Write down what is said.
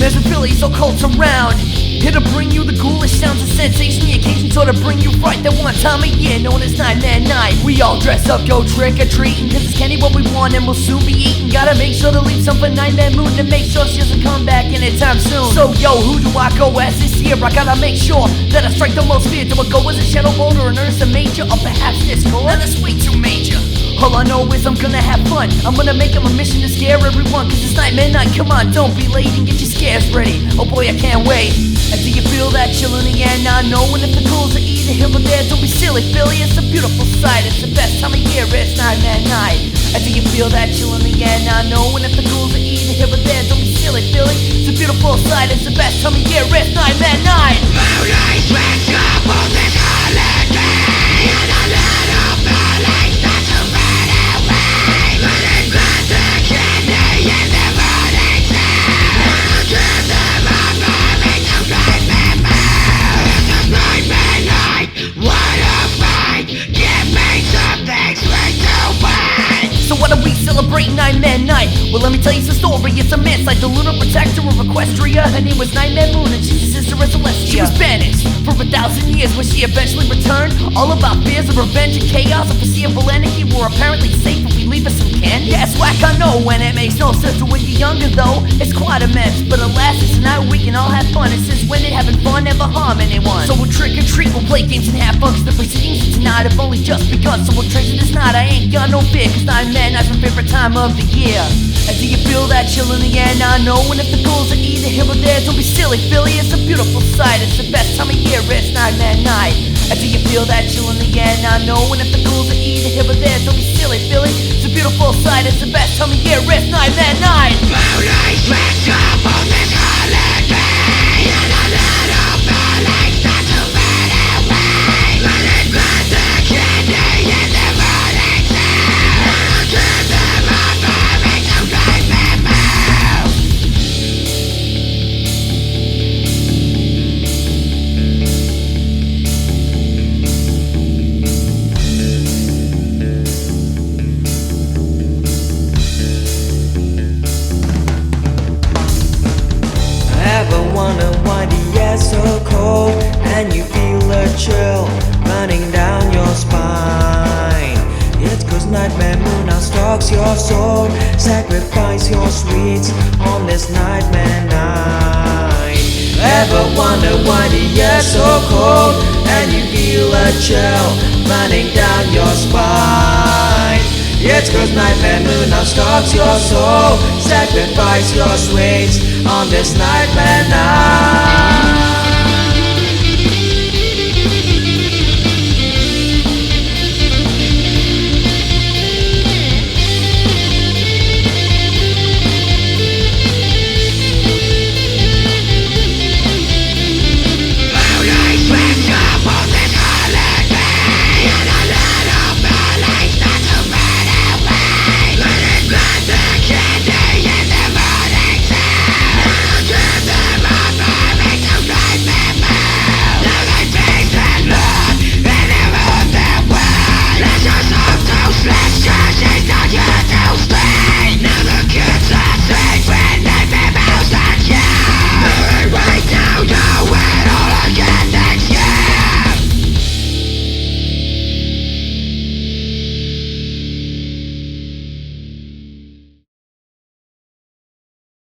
Nightmares with Billy, so cult around. Here to bring you the ghoulish sounds of sensation. The occasion sort of bring you fright. That one time a year known as Nightmare Night. We all dress up, go trick-or-treating, cause it's Kenny what we want and we'll soon be eating. Gotta make sure to leave some for Nightmare Moon to make sure she doesn't come back anytime soon. So yo, who do I go as this year? I gotta make sure that I strike the most fear. Do I go as a Shadow Boulder, an Ursa Major, or perhaps Discord? Now that's way too major. All I know is I'm gonna have fun. I'm gonna make it my mission to scare everyone, cause it's Nightmare Night. Come on, don't be late and get your scares ready. Oh boy, I can't wait. And do you feel that chill in the air now? Knowing if the ghouls are either here or there. Don't be silly, Billy, it's a beautiful sight. It's the best time of year, it's Nightmare Night. And do you feel that chill in the air now? Knowing if the ghouls are either here or there. Don't be silly, Billy, it's a beautiful sight. It's the best time of year, it's Nightmare Night. Moonlight dressed up on this holiday, and a little Billy starts to run away. Running back the candy in the morning time. Give them a moment to remember. It's a Nightmare Night, what a fight. Give me something sweet to bite. So what are we celebrating Nightmare Night? Well, let me tell you some story. It's a man like the lunar protector of Equestria. Her name was Nightmare Moon and she's a sister of Celestia. She was banished for 1,000 years when she eventually returned. All about fears of revenge and chaos. A foreseeable anarchy were apparently safe if we leave us some candy. Yeah, it's whack, I know, and it makes no sense. So when you're younger though, it's quite immense. But alas, it's a night we can all have fun. And since when did having fun never harm anyone? So we'll trick or treat, we'll play games and have fun. Cause the proceedings of tonight have only just begun. So we'll treasure this night, I ain't got no fear. Cause Nightmare Night's my favorite time of the year. And do you feel that chill in the air now? Knowing if the ghouls are either here or there. Don't be silly, Philly, it's a beautiful sight. It's the best time of year, it's Nightmare Night. And do you feel that chill in the air now? Knowing if the ghouls are either here or there. Don't be silly, Philly, it's a beautiful sight. It's the best time of year, it's Nightmare Night. Moonlight dressed up on this holiday, and a little Billy starts to run away. Running back the candy in the morning time. Give them a moment to remember. Ever wonder why the air's so cold and you feel a chill running down your spine? It's cause Nightmare Moon now stalks your soul. Sacrifice your sweets on this Nightmare Night. Ever wonder why the air's so cold and you feel a chill running down your spine? It's cause Nightmare Moon now stalks your soul. Sacrifice your sweets on this Nightmare Night.